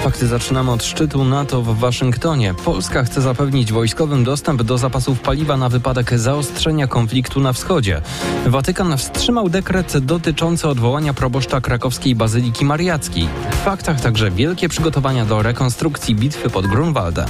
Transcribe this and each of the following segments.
Fakty zaczynamy od szczytu NATO w Waszyngtonie. Polska chce zapewnić wojskowym dostęp do zapasów paliwa na wypadek zaostrzenia konfliktu na wschodzie. Watykan wstrzymał dekret dotyczący odwołania proboszcza krakowskiej Bazyliki Mariackiej. W faktach także wielkie przygotowania do rekonstrukcji bitwy pod Grunwaldem.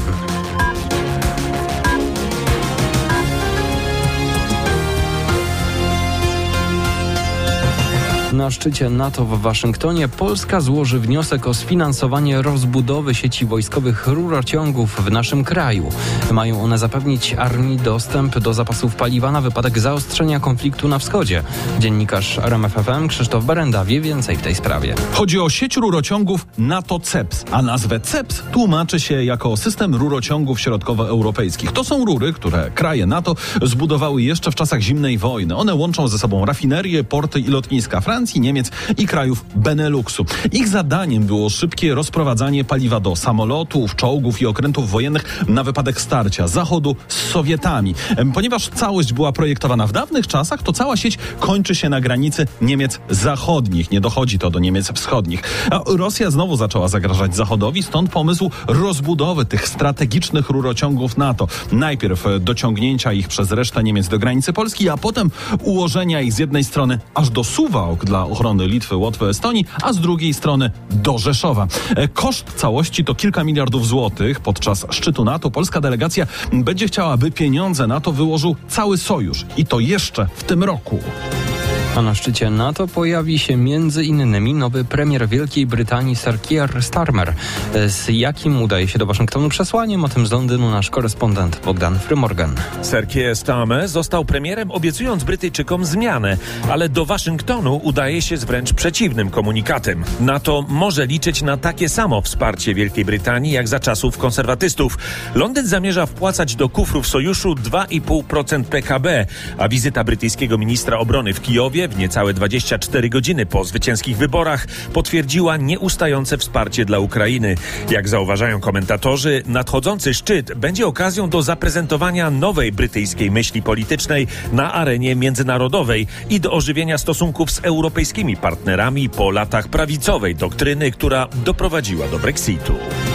Na szczycie NATO w Waszyngtonie Polska złoży wniosek o sfinansowanie rozbudowy sieci wojskowych rurociągów w naszym kraju. Mają one zapewnić armii dostęp do zapasów paliwa na wypadek zaostrzenia konfliktu na wschodzie. Dziennikarz RMF FM Krzysztof Berenda wie więcej w tej sprawie. Chodzi o sieć rurociągów NATO-CEPS, a nazwę CEPS tłumaczy się jako system rurociągów środkowoeuropejskich. To są rury, które kraje NATO zbudowały jeszcze w czasach zimnej wojny. One łączą ze sobą rafinerie, porty i lotniska Francji, Niemiec i krajów Beneluxu. Ich zadaniem było szybkie rozprowadzanie paliwa do samolotów, czołgów i okrętów wojennych na wypadek starcia Zachodu z Sowietami. Ponieważ całość była projektowana w dawnych czasach, to cała sieć kończy się na granicy Niemiec zachodnich. Nie dochodzi to do Niemiec wschodnich. A Rosja znowu zaczęła zagrażać Zachodowi, stąd pomysł rozbudowy tych strategicznych rurociągów NATO. Najpierw dociągnięcia ich przez resztę Niemiec do granicy Polski, a potem ułożenia ich z jednej strony aż do Suwałk dla ochrony Litwy, Łotwy, Estonii, a z drugiej strony do Rzeszowa. Koszt całości to kilka miliardów złotych. Podczas szczytu NATO polska delegacja będzie chciała, by pieniądze na to wyłożył cały sojusz. I to jeszcze w tym roku. A na szczycie NATO pojawi się m.in. nowy premier Wielkiej Brytanii Sir Keir Starmer. Z jakim udaje się do Waszyngtonu przesłaniem? O tym z Londynu nasz korespondent Bogdan Frymorgan. Sir Keir Starmer został premierem, obiecując Brytyjczykom zmianę, ale do Waszyngtonu udaje się z wręcz przeciwnym komunikatem. NATO może liczyć na takie samo wsparcie Wielkiej Brytanii jak za czasów konserwatystów. Londyn zamierza wpłacać do kufrów sojuszu 2,5% PKB, a wizyta brytyjskiego ministra obrony w Kijowie w niecałe 24 godziny po zwycięskich wyborach potwierdziła nieustające wsparcie dla Ukrainy. Jak zauważają komentatorzy, nadchodzący szczyt będzie okazją do zaprezentowania nowej brytyjskiej myśli politycznej na arenie międzynarodowej i do ożywienia stosunków z europejskimi partnerami po latach prawicowej doktryny, która doprowadziła do Brexitu.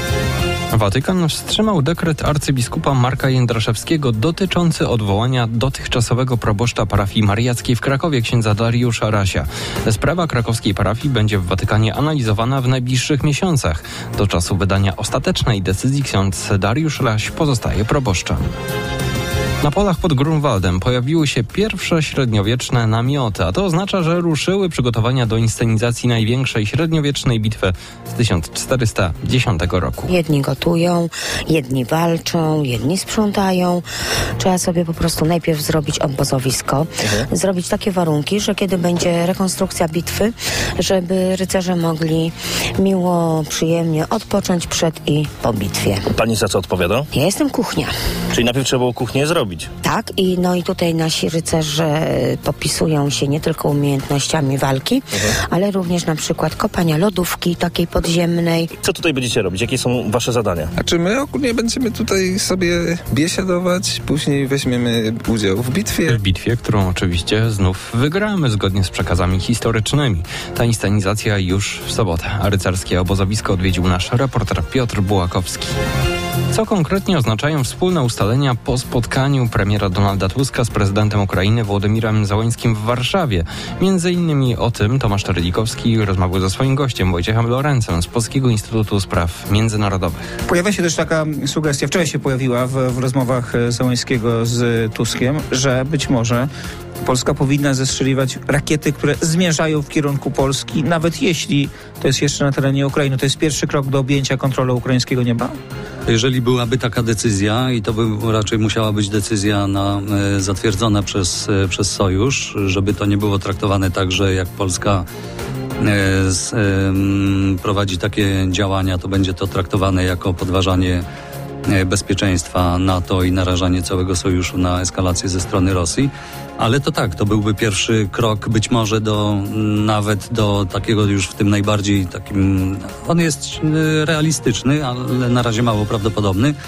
Watykan wstrzymał dekret arcybiskupa Marka Jędraszewskiego dotyczący odwołania dotychczasowego proboszcza parafii mariackiej w Krakowie, księdza Dariusza Rasia. Sprawa krakowskiej parafii będzie w Watykanie analizowana w najbliższych miesiącach. Do czasu wydania ostatecznej decyzji ksiądz Dariusz Raś pozostaje proboszczem. Na polach pod Grunwaldem pojawiły się pierwsze średniowieczne namioty, a to oznacza, że ruszyły przygotowania do inscenizacji największej średniowiecznej bitwy z 1410 roku. Jedni gotują, jedni walczą, jedni sprzątają. Trzeba sobie po prostu najpierw zrobić obozowisko, zrobić takie warunki, że kiedy będzie rekonstrukcja bitwy, żeby rycerze mogli miło, przyjemnie odpocząć przed i po bitwie. Pani za co odpowiada? Ja jestem kuchnia. Czyli najpierw trzeba było kuchnię zrobić. Tak, i tutaj nasi rycerze popisują się nie tylko umiejętnościami walki, ale również na przykład kopania lodówki takiej podziemnej. Co tutaj będziecie robić? Jakie są wasze zadania? Czy my ogólnie będziemy tutaj sobie biesiadować, później weźmiemy udział w bitwie? W bitwie, którą oczywiście znów wygramy zgodnie z przekazami historycznymi. Ta inscenizacja już w sobotę, a rycerskie obozowisko odwiedził nasz reporter Piotr Bułakowski. Co konkretnie oznaczają wspólne ustalenia po spotkaniu premiera Donalda Tuska z prezydentem Ukrainy Wołodymirem Zełeńskim w Warszawie? Między innymi o tym Tomasz Terlikowski rozmawiał ze swoim gościem Wojciechem Lorencem z Polskiego Instytutu Spraw Międzynarodowych. Pojawia się też taka sugestia, wczoraj się pojawiła w rozmowach Zełeńskiego z Tuskiem, że być może Polska powinna zestrzeliwać rakiety, które zmierzają w kierunku Polski, nawet jeśli to jest jeszcze na terenie Ukrainy. To jest pierwszy krok do objęcia kontrolą ukraińskiego nieba? Jeżeli byłaby taka decyzja, i to by raczej musiała być decyzja zatwierdzona przez Sojusz, żeby to nie było traktowane tak, że jak Polska prowadzi takie działania, to będzie to traktowane jako podważanie bezpieczeństwa NATO i narażanie całego sojuszu na eskalację ze strony Rosji. Ale to tak, to byłby pierwszy krok być może nawet do takiego już w tym najbardziej takim, on jest realistyczny, ale na razie mało prawdopodobny,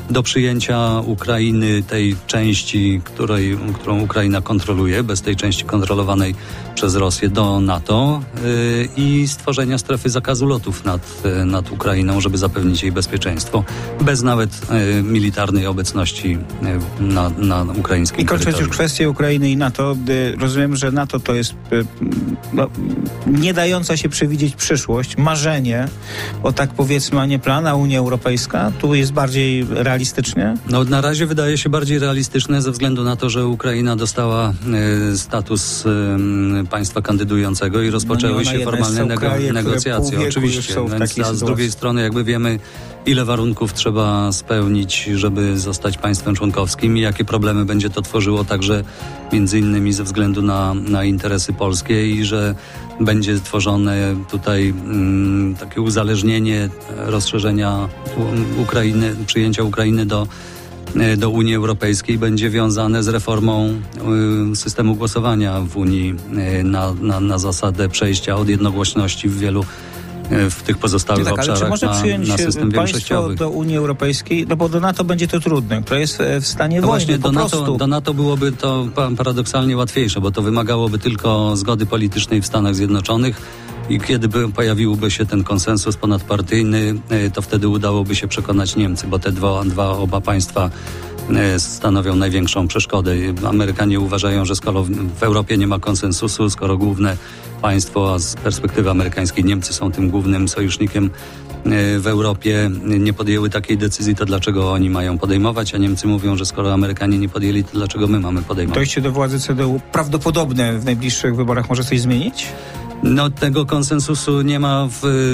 do przyjęcia Ukrainy, tej części, którą Ukraina kontroluje, bez tej części kontrolowanej przez Rosję, do NATO i stworzenia strefy zakazu lotów nad Ukrainą, żeby zapewnić jej bezpieczeństwo, bez nawet militarnej obecności na ukraińskim I kończąc terytorium. już kwestię Ukrainy i NATO, rozumiem, że NATO to jest nie dająca się przewidzieć przyszłość, marzenie, o tak powiedzmy, a nie plan, a Unia Europejska tu jest bardziej realistycznie? No, na razie wydaje się bardziej realistyczne ze względu na to, że Ukraina dostała status państwa kandydującego i rozpoczęły się formalne negocjacje. Oczywiście, więc z drugiej strony jakby wiemy, ile warunków trzeba spełnić, żeby zostać państwem członkowskim i jakie problemy będzie to tworzyło także między innymi ze względu na interesy polskie i że będzie tworzone tutaj takie uzależnienie rozszerzenia Ukrainy, przyjęcia Ukrainy do Unii Europejskiej będzie wiązane z reformą systemu głosowania w Unii na zasadę przejścia od jednogłośności w tych pozostałych obszarach ale czy można przyjąć na system większościowy. do Unii Europejskiej, no bo do NATO będzie to trudne, które jest w stanie wojny, właśnie po prostu. Do NATO byłoby to paradoksalnie łatwiejsze, bo to wymagałoby tylko zgody politycznej w Stanach Zjednoczonych i kiedy pojawiłby się ten konsensus ponadpartyjny, to wtedy udałoby się przekonać Niemcy, bo te oba państwa stanowią największą przeszkodę. Amerykanie uważają, że skoro w Europie nie ma konsensusu, skoro główne państwo, a z perspektywy amerykańskiej Niemcy są tym głównym sojusznikiem w Europie, nie podjęły takiej decyzji, to dlaczego oni mają podejmować, a Niemcy mówią, że skoro Amerykanie nie podjęli, to dlaczego my mamy podejmować. Dojście do władzy CDU prawdopodobne w najbliższych wyborach może coś zmienić? No tego konsensusu nie ma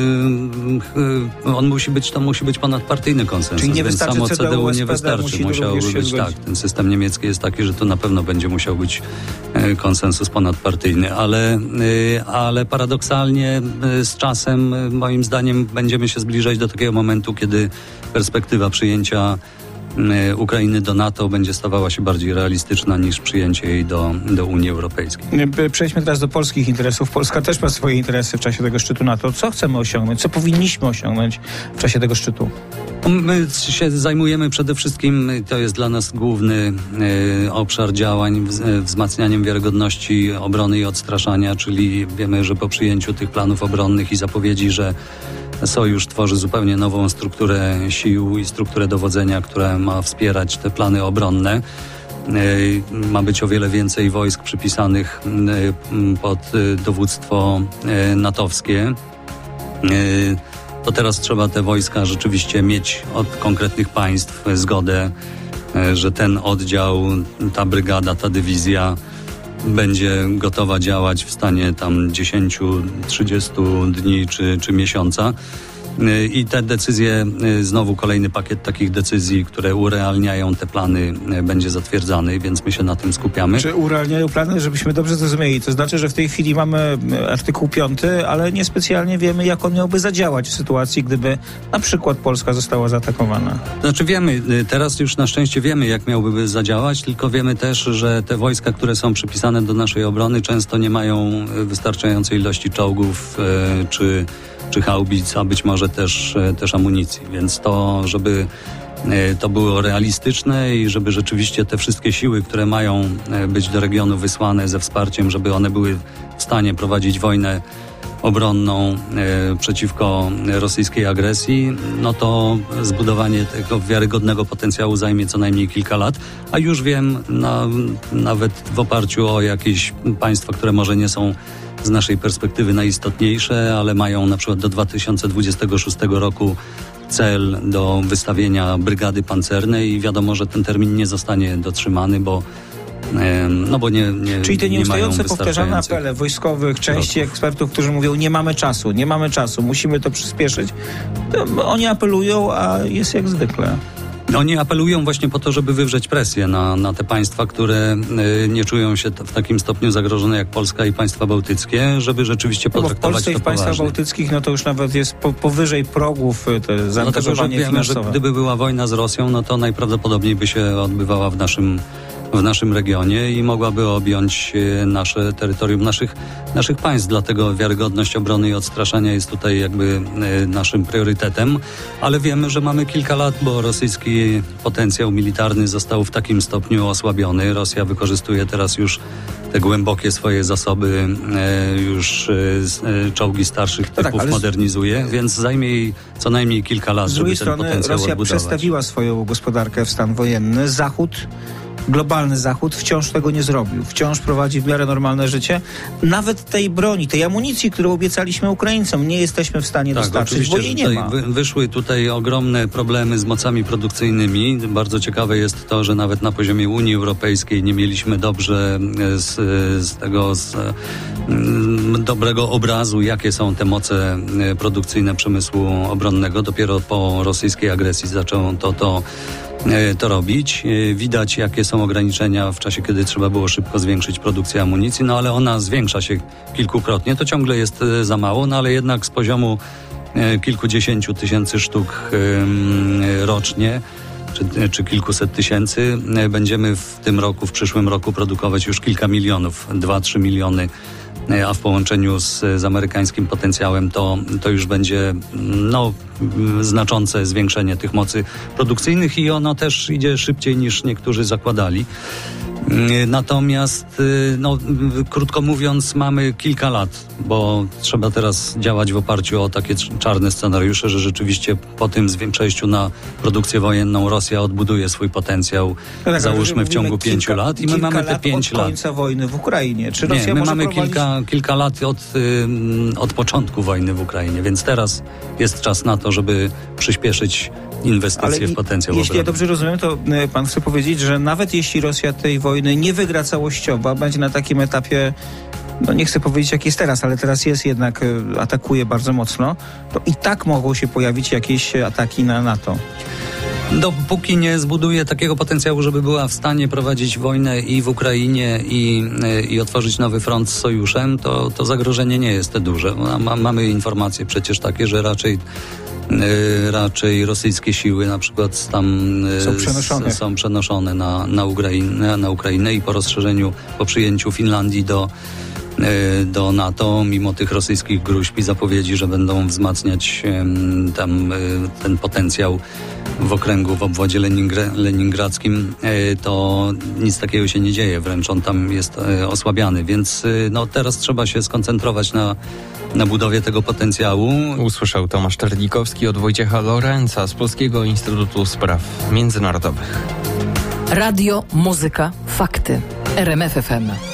to musi być ponadpartyjny konsensus, czyli nie więc samo CDU nie wystarczy. Musiałby być tak. Ten system niemiecki jest taki, że to na pewno będzie musiał być konsensus ponadpartyjny, ale paradoksalnie z czasem moim zdaniem będziemy się zbliżać do takiego momentu, kiedy perspektywa przyjęcia Ukrainy do NATO będzie stawała się bardziej realistyczna niż przyjęcie jej do Unii Europejskiej. Przejdźmy teraz do polskich interesów. Polska też ma swoje interesy w czasie tego szczytu NATO. Co chcemy osiągnąć? Co powinniśmy osiągnąć w czasie tego szczytu? My się zajmujemy przede wszystkim, to jest dla nas główny obszar działań, wzmacnianiem wiarygodności obrony i odstraszania, czyli wiemy, że po przyjęciu tych planów obronnych i zapowiedzi, że Sojusz tworzy zupełnie nową strukturę sił i strukturę dowodzenia, która ma wspierać te plany obronne. Ma być o wiele więcej wojsk przypisanych pod dowództwo natowskie. To teraz trzeba te wojska rzeczywiście mieć od konkretnych państw zgodę, że ten oddział, ta brygada, ta dywizja będzie gotowa działać w stanie tam 10-30 dni czy miesiąca. I te decyzje, znowu kolejny pakiet takich decyzji, które urealniają te plany, będzie zatwierdzany, więc my się na tym skupiamy. Czy urealniają plany, żebyśmy dobrze zrozumieli? To znaczy, że w tej chwili mamy artykuł 5, ale niespecjalnie wiemy, jak on miałby zadziałać w sytuacji, gdyby na przykład Polska została zaatakowana. Znaczy wiemy, teraz już na szczęście wiemy, jak miałby zadziałać, tylko wiemy też, że te wojska, które są przypisane do naszej obrony, często nie mają wystarczającej ilości czołgów czy haubic, a być może też amunicji. Więc to, żeby to było realistyczne i żeby rzeczywiście te wszystkie siły, które mają być do regionu wysłane ze wsparciem, żeby one były w stanie prowadzić wojnę obronną przeciwko rosyjskiej agresji, no to zbudowanie tego wiarygodnego potencjału zajmie co najmniej kilka lat, a już wiem, nawet w oparciu o jakieś państwa, które może nie są z naszej perspektywy najistotniejsze, ale mają na przykład do 2026 roku cel do wystawienia brygady pancernej i wiadomo, że ten termin nie zostanie dotrzymany, bo nie Czyli te nieustające powtarzane powtarzane apele wojskowych, części ekspertów, którzy mówią, nie mamy czasu, musimy to przyspieszyć. Oni apelują, a jest jak zwykle. Oni apelują właśnie po to, żeby wywrzeć presję na te państwa, które nie czują się w takim stopniu zagrożone jak Polska i państwa bałtyckie, żeby rzeczywiście potraktować to poważnie. Bo w Polsce i w państwach bałtyckich to już nawet jest powyżej progów te zaangażowanie finansowe. Że gdyby była wojna z Rosją, no to najprawdopodobniej by się odbywała w naszym w naszym regionie i mogłaby objąć nasze terytorium, naszych państw. Dlatego wiarygodność obrony i odstraszania jest tutaj jakby naszym priorytetem. Ale wiemy, że mamy kilka lat, bo rosyjski potencjał militarny został w takim stopniu osłabiony. Rosja wykorzystuje teraz już te głębokie swoje zasoby, już czołgi starszych typów modernizuje, więc zajmie jej co najmniej kilka lat, żeby ten potencjał Rosja odbudować. przestawiła swoją gospodarkę w stan wojenny. Globalny Zachód wciąż tego nie zrobił. Wciąż prowadzi w miarę normalne życie. Nawet tej broni, tej amunicji, którą obiecaliśmy Ukraińcom, nie jesteśmy w stanie dostarczyć, bo jej nie ma. Wyszły tutaj ogromne problemy z mocami produkcyjnymi. Bardzo ciekawe jest to, że nawet na poziomie Unii Europejskiej nie mieliśmy dobrze dobrego obrazu, jakie są te moce produkcyjne przemysłu obronnego. Dopiero po rosyjskiej agresji zaczęło to robić. Widać, jakie są ograniczenia w czasie, kiedy trzeba było szybko zwiększyć produkcję amunicji, ale ona zwiększa się kilkukrotnie. To ciągle jest za mało, ale jednak z poziomu kilkudziesięciu tysięcy sztuk rocznie, czy kilkuset tysięcy, będziemy w tym roku, w przyszłym roku produkować już kilka milionów, 2-3 miliony, a w połączeniu z amerykańskim potencjałem to już będzie znaczące zwiększenie tych mocy produkcyjnych i ono też idzie szybciej niż niektórzy zakładali. Natomiast, krótko mówiąc, mamy kilka lat, bo trzeba teraz działać w oparciu o takie czarne scenariusze, że rzeczywiście po tym przejściu na produkcję wojenną Rosja odbuduje swój potencjał, załóżmy w ciągu 5 lat i my mamy te 5 lat. Od końca wojny w Ukrainie. Czy Rosja nie, my może mamy prowadzić... kilka lat od początku wojny w Ukrainie, więc teraz jest czas na to, żeby przyspieszyć inwestycje w potencjał obronny. Jeśli ja dobrze rozumiem, to pan chce powiedzieć, że nawet jeśli Rosja tej wojny nie wygra całościowo, będzie na takim etapie, nie chcę powiedzieć jak jest teraz, ale teraz jednak atakuje bardzo mocno, to i tak mogą się pojawić jakieś ataki na NATO. Dopóki nie zbuduje takiego potencjału, żeby była w stanie prowadzić wojnę i w Ukrainie i otworzyć nowy front z sojuszem, to zagrożenie nie jest duże. Mamy informacje przecież takie, że raczej rosyjskie siły na przykład tam są przenoszone na Ukrainę i po przyjęciu Finlandii do NATO, mimo tych rosyjskich gruźb i zapowiedzi, że będą wzmacniać tam ten potencjał w obwodzie leningradzkim, to nic takiego się nie dzieje, wręcz on tam jest osłabiany, więc teraz trzeba się skoncentrować na budowie tego potencjału. Usłyszał Tomasz Czernikowski od Wojciecha Lorenza z Polskiego Instytutu Spraw Międzynarodowych. Radio, muzyka, fakty. RMF FM.